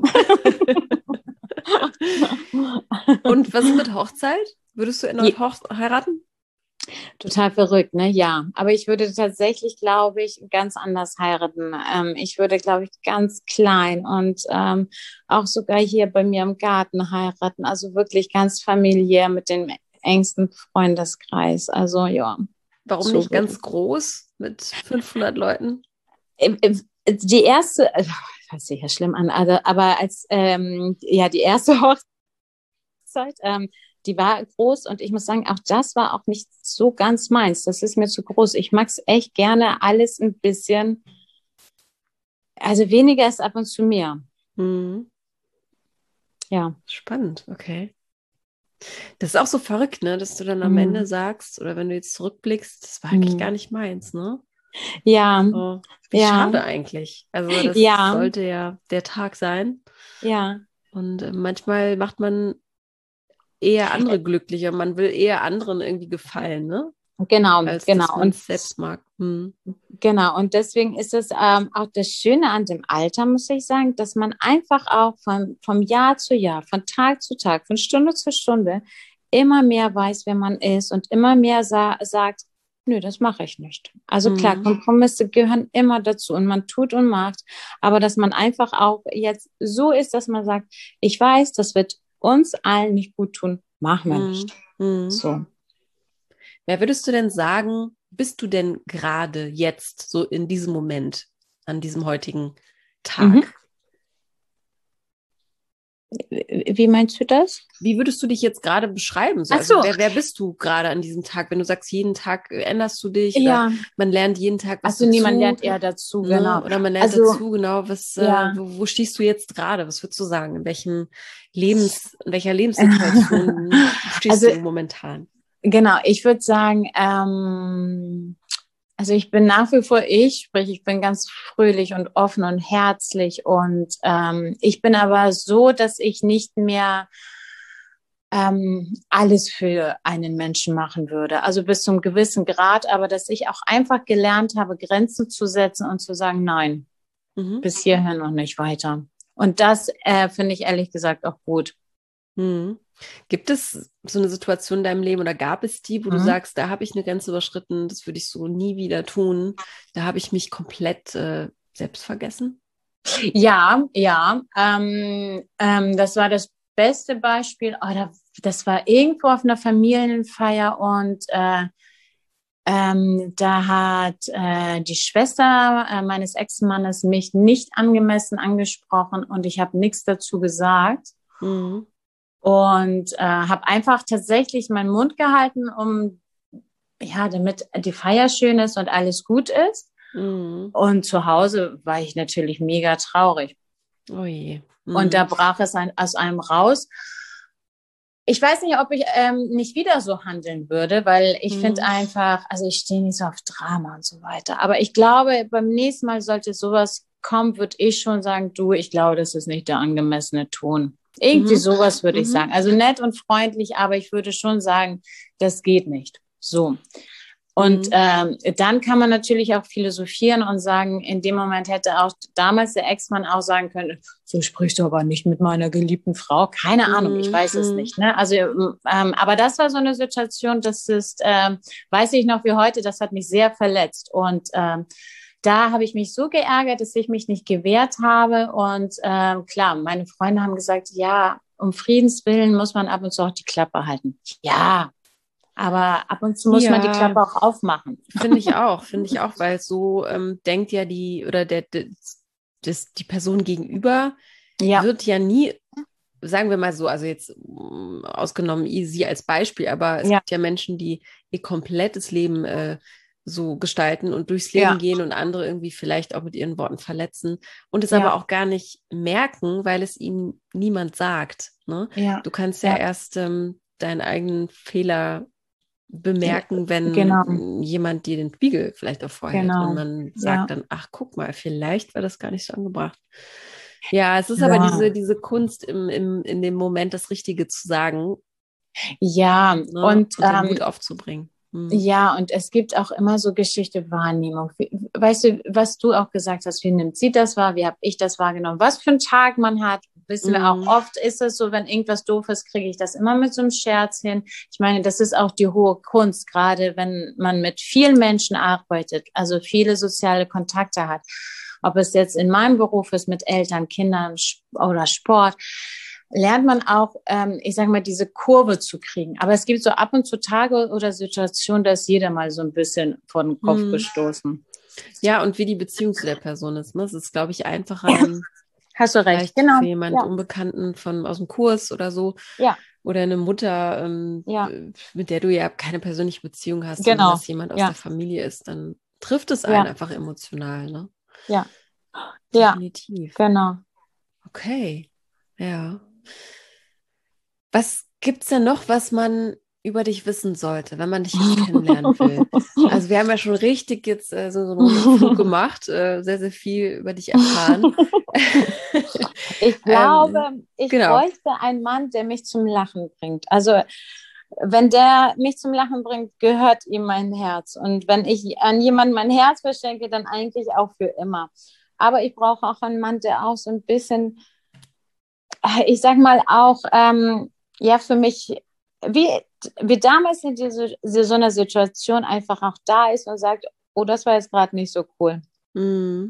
Und was ist mit Hochzeit? Würdest du erneut Je- hoch heiraten? Total verrückt, ne? Ja. Aber ich würde tatsächlich, glaube ich, ganz anders heiraten. Ähm, ich würde, glaube ich, ganz klein und ähm, auch sogar hier bei mir im Garten heiraten. Also wirklich ganz familiär mit dem engsten Freundeskreis. Also ja, Warum so nicht würde ganz ich. groß mit fünfhundert Leuten? Ähm, äh, Die erste, äh, hört sich ja schlimm an, also, aber als ähm, ja die erste Hochzeit, ähm, die war groß und ich muss sagen, auch das war auch nicht so ganz meins. Das ist mir zu groß. Ich mag es echt gerne alles ein bisschen, also weniger ist ab und zu mehr. Mhm. Ja. Spannend, okay. Das ist auch so verrückt, ne, dass du dann am Ende Mhm. sagst, oder wenn du jetzt zurückblickst, das war eigentlich gar Mhm. nicht meins, ne? Ja, So, wie ja, schade eigentlich. Also das ja, sollte ja der Tag sein. ja. Und äh, manchmal macht man eher andere glücklicher. Man will eher anderen irgendwie gefallen, ne? Genau, Als dass genau. man Und es selbst mag. Hm. genau. Und deswegen ist es ähm, auch das Schöne an dem Alter, muss ich sagen, dass man einfach auch von, vom Jahr zu Jahr, von Tag zu Tag, von Stunde zu Stunde immer mehr weiß, wer man ist und immer mehr sa sagt, nö, das mache ich nicht. Also klar, Hm. Kompromisse gehören immer dazu und man tut und macht, aber dass man einfach auch jetzt so ist, dass man sagt, ich weiß, das wird uns allen nicht gut tun, machen wir Hm. nicht. Hm. So. Wer würdest du denn sagen, bist du denn gerade jetzt, so in diesem Moment, an diesem heutigen Mhm. Tag? Wie meinst du das? Wie würdest du dich jetzt gerade beschreiben? So, Ach also so, wer, wer bist du gerade an diesem Tag? Wenn du sagst, jeden Tag änderst du dich oder ja, man lernt jeden Tag was also niemand dazu, lernt eher dazu, ne? genau. Oder man lernt Also dazu, genau, was, äh, ja, wo, wo stehst du jetzt gerade? Was würdest du sagen? In welchem Lebens, in welcher Lebenssituation stehst also du momentan? genau, ich würde sagen, ähm, also ich bin nach wie vor ich, sprich, ich bin ganz fröhlich und offen und herzlich und ähm, ich bin aber so, dass ich nicht mehr ähm, alles für einen Menschen machen würde. Also bis zum gewissen Grad, aber dass ich auch einfach gelernt habe, Grenzen zu setzen und zu sagen, nein, Mhm. bis hierhin und nicht weiter. Und das äh, finde ich ehrlich gesagt auch gut. Mhm. Gibt es so eine Situation in deinem Leben oder gab es die, wo du Mhm. sagst, da habe ich eine Grenze überschritten, das würde ich so nie wieder tun, da habe ich mich komplett äh, selbst vergessen? Ja, ja. Ähm, ähm, das war das beste Beispiel. Oh, da, das war irgendwo auf einer Familienfeier und äh, ähm, da hat äh, die Schwester äh, meines Ex-Mannes mich nicht angemessen angesprochen und ich habe nichts dazu gesagt Mhm. und äh, habe einfach tatsächlich meinen Mund gehalten, um ja, damit die Feier schön ist und alles gut ist. Mhm. Und zu Hause war ich natürlich mega traurig. Oh je. Und da Mhm. brach es ein, aus einem raus. Ich weiß nicht, ob ich ähm, nicht wieder so handeln würde, weil ich finde Mhm. einfach, also ich stehe nicht so auf Drama und so weiter. Aber ich glaube, beim nächsten Mal sollte sowas kommen, würde ich schon sagen, du, ich glaube, das ist nicht der angemessene Ton. Irgendwie Mhm. sowas würde ich sagen. Mhm. Also nett und freundlich, aber ich würde schon sagen, das geht nicht. So. Und Mhm. ähm, dann kann man natürlich auch philosophieren und sagen, in dem Moment hätte auch damals der Ex-Mann auch sagen können, so sprichst du aber nicht mit meiner geliebten Frau. Keine Ahnung, ich Mhm. weiß es Mhm. nicht. Ne? Also, ähm, aber das war so eine Situation, das ist, ähm, weiß ich noch wie heute, das hat mich sehr verletzt. Und ähm, da habe ich mich so geärgert, dass ich mich nicht gewehrt habe. Und ähm, klar, meine Freunde haben gesagt, ja, um Friedens willen muss man ab und zu auch die Klappe halten. Ja, aber ab und zu muss man die Ja, Klappe auch aufmachen. finde ich auch, finde ich auch, weil so ähm, denkt ja die oder der, der das, die Person gegenüber Ja, wird ja nie, sagen wir mal so, also jetzt mm, ausgenommen sie als Beispiel, aber es ja, gibt ja Menschen, die ihr komplettes Leben äh, so gestalten und durchs Leben ja, gehen und andere irgendwie vielleicht auch mit ihren Worten verletzen und es aber ja, auch gar nicht merken, weil es ihnen niemand sagt. Ne? ja, Du kannst ja ja, erst ähm, deinen eigenen Fehler bemerken, wenn genau, jemand dir den Spiegel vielleicht auch vorhält und genau, man sagt ja, dann, ach, guck mal, vielleicht war das gar nicht so angebracht. Ja, es ist aber diese, ja, diese Kunst im, im, in dem Moment das Richtige zu sagen, ja, ne, und und den ähm, Mut aufzubringen. Hm. ja, und es gibt auch immer so Geschichte Wahrnehmung. Wie, weißt du, was du auch gesagt hast, wie nimmt sie das wahr, wie habe ich das wahrgenommen, was für einen Tag man hat, Wissen wir auch, Mhm. oft ist es so, wenn irgendwas doof ist, kriege ich das immer mit so einem Scherz hin. Ich meine, das ist auch die hohe Kunst, gerade wenn man mit vielen Menschen arbeitet, also viele soziale Kontakte hat. Ob es jetzt in meinem Beruf ist, mit Eltern, Kindern oder Sport, lernt man auch, ähm, ich sage mal, diese Kurve zu kriegen. Aber es gibt so ab und zu Tage oder Situationen, da ist jeder mal so ein bisschen vor den Kopf Mhm. gestoßen. Ja, und wie die Beziehung zu der Person ist. Ne? Es ist, glaube ich, einfacher dann Hast du recht, vielleicht genau. für jemand Ja, Unbekannten von aus dem Kurs oder so ja, oder eine Mutter, ähm, ja, mit der du ja keine persönliche Beziehung hast, sondern genau. das jemand aus Ja, der Familie ist, dann trifft es einen ja, einfach emotional, ne? ja, ja, Definitiv. genau. Okay. Ja. Was gibt's denn noch, was man über dich wissen sollte, wenn man dich jetzt kennenlernen will? Also wir haben ja schon richtig jetzt äh, so, so einen Rundumflug gemacht, äh, sehr, sehr viel über dich erfahren. Ich ähm, glaube, ich genau. bräuchte einen Mann, der mich zum Lachen bringt. Also wenn der mich zum Lachen bringt, gehört ihm mein Herz. Und wenn ich an jemanden mein Herz verschenke, dann eigentlich auch für immer. Aber ich brauche auch einen Mann, der auch so ein bisschen, ich sag mal auch, ähm, ja, für mich, wie, wie damals in diese, so einer Situation einfach auch da ist und sagt, oh, das war jetzt gerade nicht so cool. Mhm.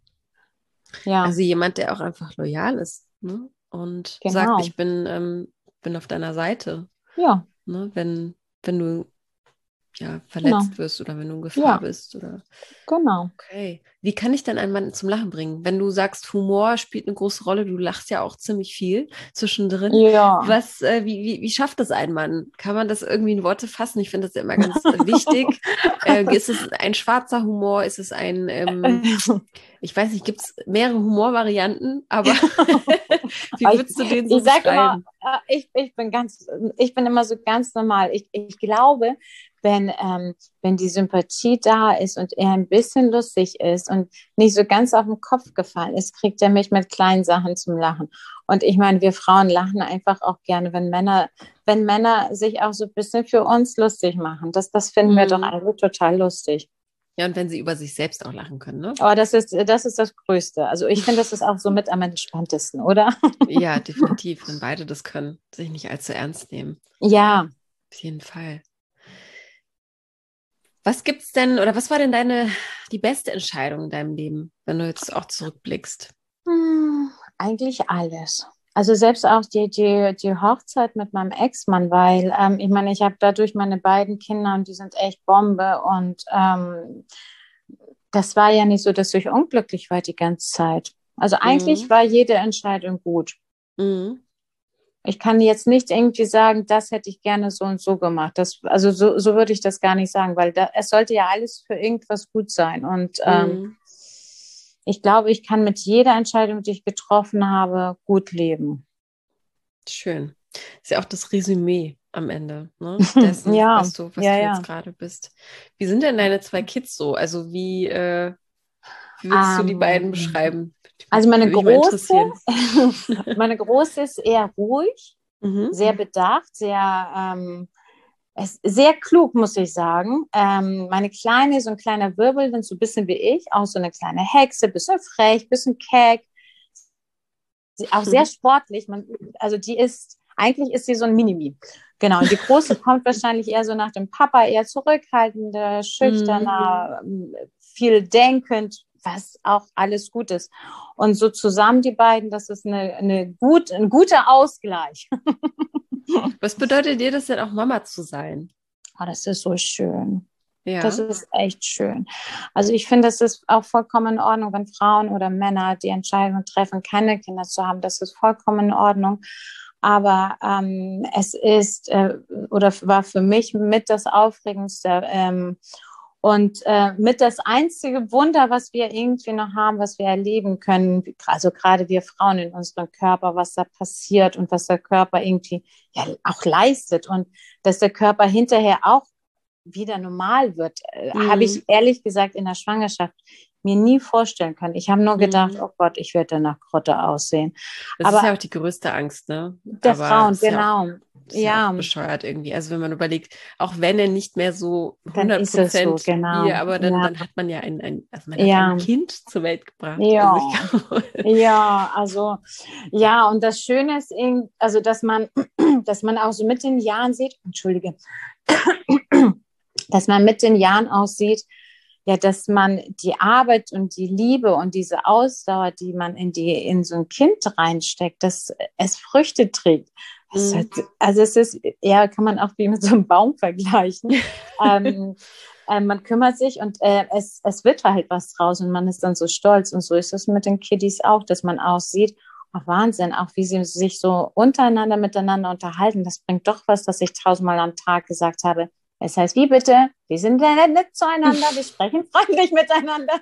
Ja, Also jemand, der auch einfach loyal ist, ne? Und sagt, genau. ich bin, ähm, bin auf deiner Seite, Ja, ne? Wenn, wenn du ja genau. verletzt wirst oder wenn du in Gefahr Ja, bist oder genau. okay. Wie kann ich denn einen Mann zum Lachen bringen? Wenn du sagst, Humor spielt eine große Rolle, du lachst ja auch ziemlich viel zwischendrin. Ja. Was, äh, wie, wie, wie schafft das ein Mann? Kann man das irgendwie in Worte fassen? Ich finde das ja immer ganz äh, wichtig. Äh, ist es ein schwarzer Humor? Ist es ein, ähm, ich weiß nicht, gibt es mehrere Humorvarianten, aber wie ich, würdest du den so ich sage immer, beschreiben? äh, ich, ich bin ganz, ich bin immer so ganz normal. Ich, ich glaube, wenn, ähm, wenn die Sympathie da ist und er ein bisschen lustig ist und nicht so ganz auf den Kopf gefallen ist, kriegt er mich mit kleinen Sachen zum Lachen. Und ich meine, wir Frauen lachen einfach auch gerne, wenn Männer, wenn Männer sich auch so ein bisschen für uns lustig machen. Das, das finden wir doch Mhm. eigentlich total lustig. Ja, und wenn sie über sich selbst auch lachen können, ne? Aber das ist, das ist das Größte. Also ich finde, das ist auch so mit am entspanntesten, oder? Ja, definitiv, wenn beide das können, sich nicht allzu ernst nehmen. Ja. Auf jeden Fall. Was gibt's denn oder was war denn deine die beste Entscheidung in deinem Leben, wenn du jetzt auch zurückblickst? Hm, eigentlich alles. Also selbst auch die, die, die Hochzeit mit meinem Ex-Mann, weil ähm, ich meine, ich habe dadurch meine beiden Kinder und die sind echt Bombe und ähm, das war ja nicht so, dass ich unglücklich war die ganze Zeit. Also eigentlich Mhm. war jede Entscheidung gut. Mhm. Ich kann jetzt nicht irgendwie sagen, das hätte ich gerne so und so gemacht. Das, also so, so würde ich das gar nicht sagen, weil da, es sollte ja alles für irgendwas gut sein. Und ähm, Mhm. ich glaube, ich kann mit jeder Entscheidung, die ich getroffen habe, gut leben. Schön. Ist ja auch das Resümee am Ende, ne? Dessen, Ja, was du, was ja, du jetzt ja. gerade bist. Wie sind denn deine zwei Kids so? Also wie, äh, wie würdest du die beiden Ähm, beschreiben? also meine Würde mich mal große, interessieren. meine große ist eher ruhig, Mhm. sehr bedacht, sehr, ähm, es- sehr klug, muss ich sagen. Ähm, meine Kleine ist so ein kleiner Wirbelwind, so ein bisschen wie ich, auch so eine kleine Hexe, bisschen frech, bisschen keck, sie- auch sehr sportlich. Man, also die ist, eigentlich ist sie so ein Minimi. Genau, und die Große kommt wahrscheinlich eher so nach dem Papa, eher zurückhaltender, Mhm. schüchterner, ähm, viel denkend, was auch alles gut ist. Und so zusammen die beiden, das ist eine, eine gut, ein guter Ausgleich. Was bedeutet dir das denn auch Mama zu sein? Oh, das ist so schön. Das Ja. ist echt schön. Also ich finde, es ist auch vollkommen in Ordnung, wenn Frauen oder Männer die Entscheidung treffen, keine Kinder zu haben. Das ist vollkommen in Ordnung. Aber ähm, es ist äh, oder war für mich mit das Aufregendste ähm, und äh, mit das einzige Wunder, was wir irgendwie noch haben, was wir erleben können. Also gerade wir Frauen in unserem Körper, was da passiert und was der Körper irgendwie ja auch leistet und dass der Körper hinterher auch wieder normal wird, äh, Mhm. habe ich ehrlich gesagt in der Schwangerschaft mir nie vorstellen können. Ich habe nur gedacht, Mhm. oh Gott, ich werde nach Grotte aussehen. Das Aber ist ja auch die größte Angst, ne? der Aber Frauen, es ist ja auch, genau. das ist ja auch Ja, bescheuert irgendwie. Also wenn man überlegt, auch wenn er nicht mehr so dann hundert ist es so, Prozent genau. wie, aber dann, Ja, dann hat man ja ein, ein, also man hat ein ja, Kind zur Welt gebracht. Also ich ja. glaube, Ja, also ja, und das Schöne ist, eben, also dass man, dass man auch so mit den Jahren sieht, entschuldige, dass man mit den Jahren auch sieht, ja, dass man die Arbeit und die Liebe und diese Ausdauer, die man in die in so ein Kind reinsteckt, dass es Früchte trägt. Es hat, Mhm. also es ist, ja, kann man auch wie mit so einem Baum vergleichen. ähm, äh, man kümmert sich und äh, es, es wird halt was draus und man ist dann so stolz. Und so ist es mit den Kiddies auch, dass man auch sieht, ach Wahnsinn, auch wie sie sich so untereinander miteinander unterhalten. Das bringt doch was, dass ich tausendmal am Tag gesagt habe. Es heißt, wie bitte? Wir sind ja nett zueinander, wir sprechen freundlich miteinander.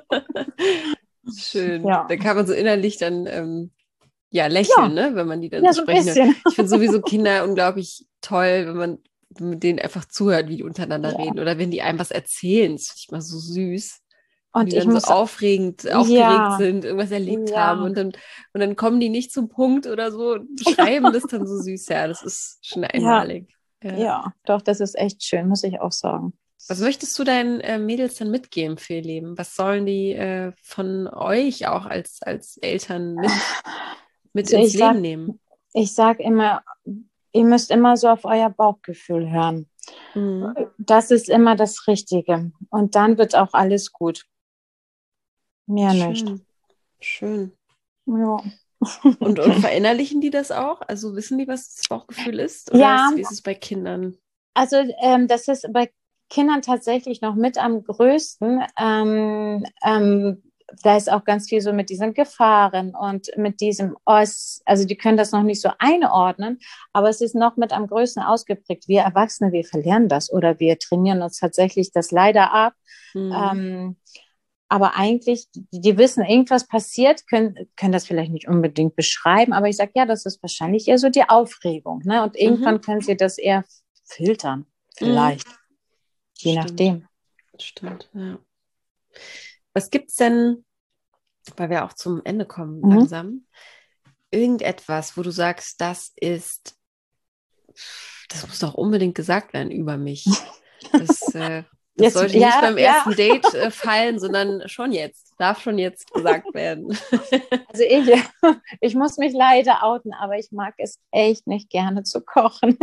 Schön. Ja, Da kann man so innerlich dann ähm, ja ja, lächeln, ne? Wenn man die dann ja, so so ein sprechen hört. bisschen. Ich finde sowieso Kinder unglaublich toll, wenn man mit denen einfach zuhört, wie die untereinander Ja. reden oder wenn die einem was erzählen. Das finde ich mal so süß. Und Und die ich dann so muss, aufregend, aufgeregt ja, sind, irgendwas erlebt haben ja, und dann, und dann kommen die nicht zum Punkt oder so und beschreiben das dann so süß. Ja, das ist schon ja, einmalig. Ja. ja, doch, das ist echt schön, muss ich auch sagen. Was möchtest du deinen äh, Mädels dann mitgeben für ihr Leben? Was sollen die äh, von euch auch als, als Eltern mit, mit Also ins ich sag, Leben nehmen? ich sag immer, ihr müsst immer so auf euer Bauchgefühl hören. Mhm. Das ist immer das Richtige. Und dann wird auch alles gut. Mehr nicht. Schön, schön. Ja. Und, und verinnerlichen die das auch? Also wissen die, was das Bauchgefühl ist? Oder Ja, ist, wie ist es bei Kindern? also ähm, das ist bei Kindern tatsächlich noch mit am größten. Ähm, ähm, da ist auch ganz viel so mit diesen Gefahren und mit diesem, oh, es, also die können das noch nicht so einordnen, aber es ist noch mit am größten ausgeprägt. Wir Erwachsene, wir verlernen das oder wir trainieren uns tatsächlich das leider ab. Mhm. Ähm, aber eigentlich, die, die wissen, irgendwas passiert, können, können das vielleicht nicht unbedingt beschreiben, aber ich sage, ja, das ist wahrscheinlich eher so die Aufregung. Ne? Und irgendwann Mhm. können sie das eher filtern, Mhm. vielleicht, je Stimmt, nachdem. stimmt, ja. Was gibt's denn, weil wir auch zum Ende kommen Mhm. langsam, irgendetwas, wo du sagst, das ist, das muss doch unbedingt gesagt werden über mich. Das, äh, das Jetzt, sollte nicht ja, beim ja, ersten Date äh, fallen, sondern schon jetzt. Darf schon jetzt gesagt werden. also ich, ich muss mich leider outen, aber ich mag es echt nicht gerne zu kochen.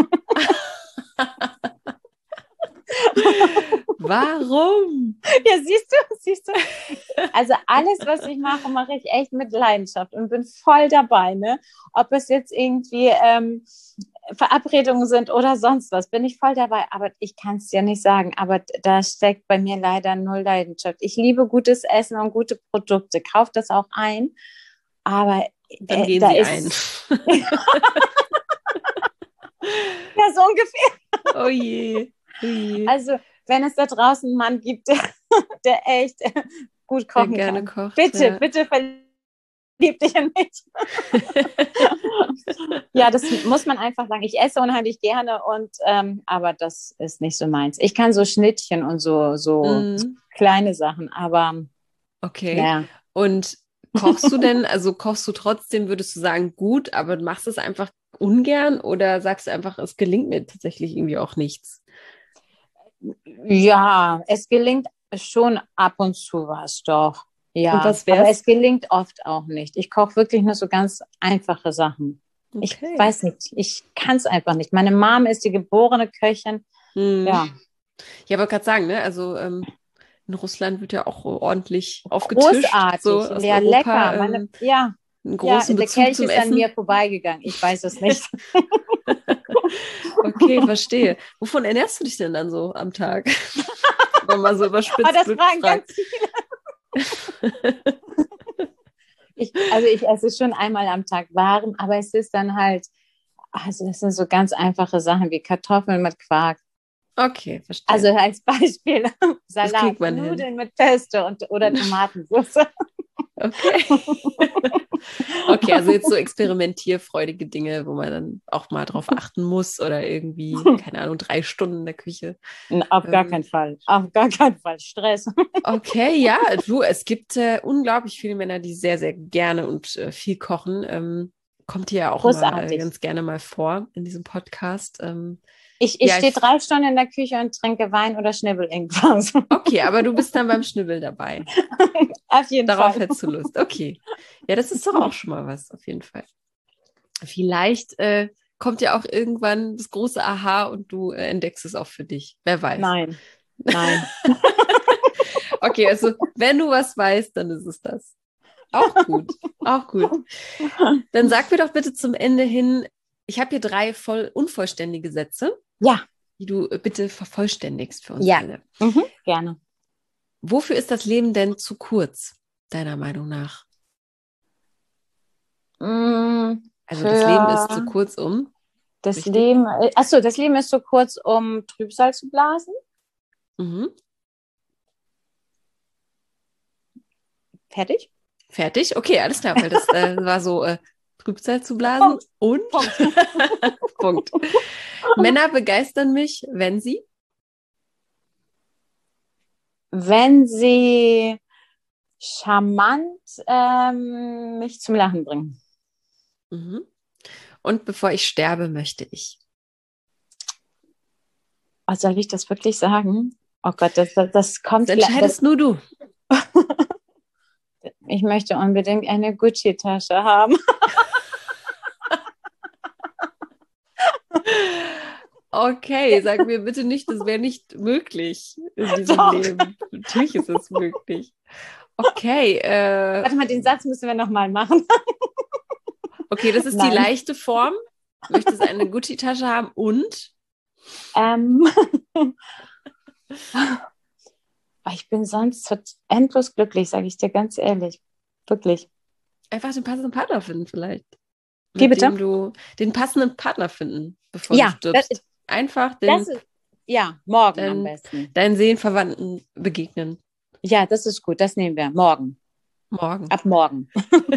Warum? Ja, siehst du, siehst du. Also alles, was ich mache, mache ich echt mit Leidenschaft und bin voll dabei, ne? Ob es jetzt irgendwie ähm, Verabredungen sind oder sonst was, bin ich voll dabei. Aber ich kann es dir nicht sagen. Aber da steckt bei mir leider null Leidenschaft. Ich liebe gutes Essen und gute Produkte, kaufe das auch ein. Aber Dann äh, gehen da sie ein. ist ja so ungefähr. Oh je, oh je. Also wenn es da draußen einen Mann gibt, der, der echt gut Der kochen gerne kann, kocht, bitte, ja. bitte verlieb dich in mich. Ja, das muss man einfach sagen. Ich esse unheimlich gerne und ähm, aber das ist nicht so meins. Ich kann so Schnittchen und so so Mhm. kleine Sachen, aber Okay. ja. Und kochst du denn, also kochst du trotzdem, würdest du sagen, gut, aber du machst es einfach ungern oder sagst du einfach, es gelingt mir tatsächlich irgendwie auch nichts? Ja, es gelingt schon ab und zu was doch. Und Ja, was aber wär's? es gelingt oft auch nicht. Ich koche wirklich nur so ganz einfache Sachen. Ich Okay. weiß nicht, ich kann es einfach nicht. Meine Mom ist die geborene Köchin. Mhm. Ja, Ich wollte gerade sagen, ne, also ähm, in Russland wird ja auch ordentlich aufgetischt, so großartig, aus ja, lecker. Europa, Meine, ähm, ja, einen ja, großen der Bezug Kelch zum ist an mir Essen. vorbeigegangen. Ich weiß es nicht. Okay, verstehe. Wovon ernährst du dich denn dann so am Tag? Wenn man mal so Aber überspitzt das fragen fragt. ganz viele. Ich, also ich esse schon einmal am Tag warm, aber es ist dann halt, also das sind so ganz einfache Sachen wie Kartoffeln mit Quark. Okay, verstehe. Also als Beispiel Das kriegt Salat, man hin. Nudeln mit Pesto und, oder Tomatensauce. Okay. Okay, also jetzt so experimentierfreudige Dinge, wo man dann auch mal drauf achten muss oder irgendwie, keine Ahnung, drei Stunden in der Küche. Auf gar ähm, keinen Fall. Auf gar keinen Fall. Stress. Okay, ja, du, es gibt äh, unglaublich viele Männer, die sehr, sehr gerne und äh, viel kochen. Ähm, kommt hier ja auch mal, äh, ganz gerne mal vor in diesem Podcast. Ähm, Ich, ich ja, stehe ich, drei Stunden in der Küche und trinke Wein oder schnibbel irgendwas. Okay, aber du bist dann beim Schnibbeln dabei. Auf jeden Darauf Fall. hättest du Lust. Okay. Ja, das ist doch auch schon mal was, auf jeden Fall. Vielleicht äh, kommt ja auch irgendwann das große Aha und du äh, entdeckst es auch für dich. Wer weiß. Nein, nein. Okay, also wenn du was weißt, dann ist es das. Auch gut, auch gut. Dann sag mir doch bitte zum Ende hin, ich habe hier drei voll unvollständige Sätze. Ja. Die du bitte vervollständigst für uns ja. alle. Mhm, gerne. Wofür ist das Leben denn zu kurz, deiner Meinung nach? Mm, also das Leben ist zu kurz, um? Das richtig? Leben, achso, das Leben ist zu kurz, um Trübsal zu blasen. Mhm. Fertig? Fertig? Okay, alles klar, weil das äh, war so äh, Trübsal zu blasen Punkt. und Punkt. Punkt. Männer begeistern mich, wenn sie? Wenn sie charmant ähm, mich zum Lachen bringen. Mhm. Und bevor ich sterbe, möchte ich. Oh, soll ich das wirklich sagen? Oh Gott, das, das, das kommt... Das entscheidest das, nur du. Ich möchte unbedingt eine Gucci-Tasche haben. Okay, sag mir bitte nicht, das wäre nicht möglich in diesem Doch. Leben. Natürlich ist es möglich. Okay. Äh, Warte mal, den Satz müssen wir nochmal machen. Okay, das ist Nein. die leichte Form. Möchtest eine Gucci-Tasche haben und? Ähm, ich bin sonst endlos glücklich, sage ich dir ganz ehrlich. Wirklich. Einfach den passenden Partner finden vielleicht. Wie bitte? Dem du den passenden Partner finden, bevor ja, du stirbst. Das, Einfach den, das ist, ja, morgen dein, am besten. Deinen Seelenverwandten begegnen. Ja, das ist gut, das nehmen wir. Morgen. Morgen. Ab morgen.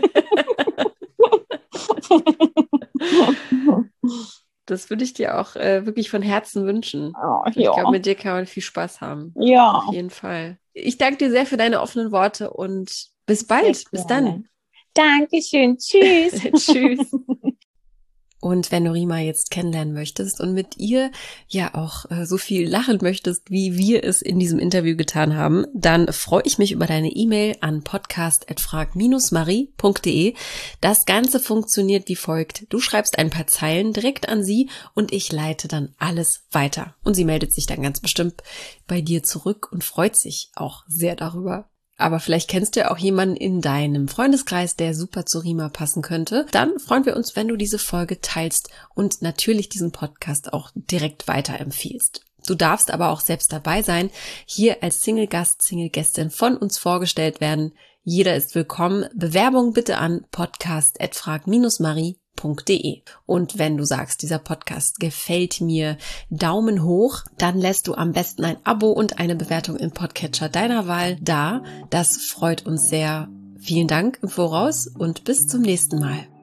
Das würde ich dir auch äh, wirklich von Herzen wünschen. Oh, ich ja. glaube, mit dir kann man viel Spaß haben. Ja. Auf jeden Fall. Ich danke dir sehr für deine offenen Worte und bis bald. Bis dann. Dankeschön. Tschüss. Tschüss. Und wenn du Rima jetzt kennenlernen möchtest und mit ihr ja auch äh, so viel lachen möchtest, wie wir es in diesem Interview getan haben, dann freue ich mich über deine E-Mail an podcast at frag Bindestrich marie punkt de. Das Ganze funktioniert wie folgt. Du schreibst ein paar Zeilen direkt an sie und ich leite dann alles weiter. Und sie meldet sich dann ganz bestimmt bei dir zurück und freut sich auch sehr darüber. Aber vielleicht kennst du ja auch jemanden in deinem Freundeskreis, der super zu Rima passen könnte. Dann freuen wir uns, wenn du diese Folge teilst und natürlich diesen Podcast auch direkt weiterempfiehlst. Du darfst aber auch selbst dabei sein, hier als Single-Gast, Single-Gästin von uns vorgestellt werden. Jeder ist willkommen. Bewerbung bitte an podcast at frag Bindestrich marie punkt de. Und wenn du sagst, dieser Podcast gefällt mir, Daumen hoch, dann lässt du am besten ein Abo und eine Bewertung im Podcatcher deiner Wahl da. Das freut uns sehr. Vielen Dank im Voraus und bis zum nächsten Mal.